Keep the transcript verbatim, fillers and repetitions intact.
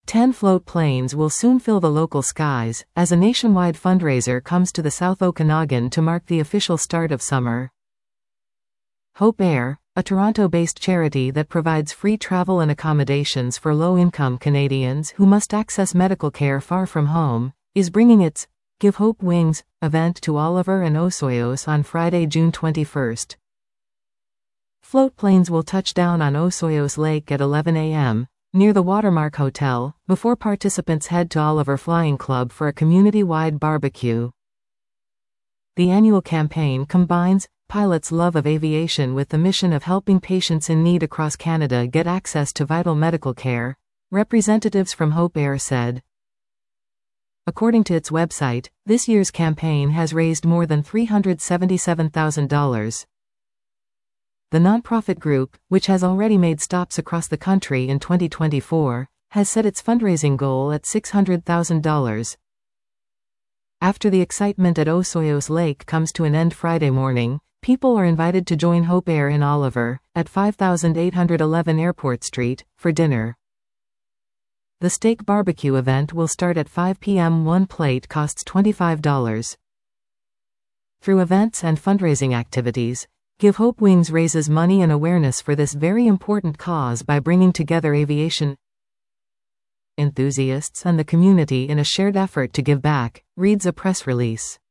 Ten float planes will soon fill the local skies, as a nationwide fundraiser comes to the South Okanagan to mark the official start of summer. Hope Air, a Toronto-based charity that provides free travel and accommodations for low-income Canadians who must access medical care far from home, is bringing its Give Hope Wings event to Oliver and Osoyoos on Friday, June twenty-first. Float planes will touch down on Osoyoos Lake at eleven a m, near the Watermark Hotel, before participants head to Oliver Flying Club for a community-wide barbecue. The annual campaign combines pilots' love of aviation with the mission of helping patients in need across Canada get access to vital medical care, representatives from Hope Air said. According to its website, this year's campaign has raised more than three hundred seventy-seven thousand dollars. The nonprofit group, which has already made stops across the country in twenty twenty-four, has set its fundraising goal at six hundred thousand dollars. After the excitement at Osoyoos Lake comes to an end Friday morning, people are invited to join Hope Air in Oliver, at five thousand eight hundred eleven Airport Street, for dinner. The steak barbecue event will start at five p m One plate costs twenty-five dollars. Through events and fundraising activities, Give Hope Wings raises money and awareness for this very important cause by bringing together aviation enthusiasts and the community in a shared effort to give back, reads a press release.